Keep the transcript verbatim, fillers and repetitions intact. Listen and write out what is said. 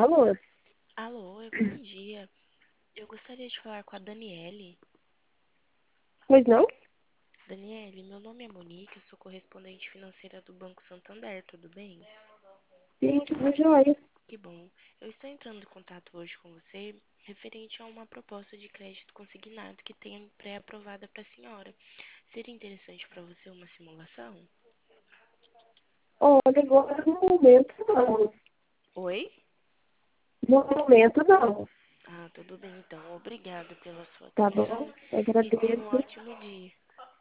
Alô? Alô, oi, bom dia. Eu gostaria de falar com a Daniele. Pois não? Daniele, meu nome é Monique, eu sou correspondente financeira do Banco Santander, tudo bem? Sim, tudo jóia. Que bom. Eu estou entrando em contato hoje com você referente a uma proposta de crédito consignado que tem pré-aprovada para a senhora. Seria interessante para você uma simulação? Olha, agora no momento não. Oi? No momento não. Ah, tudo bem então. Obrigada pela sua Tá bom? atenção e tenha um Agradeço. ótimo dia.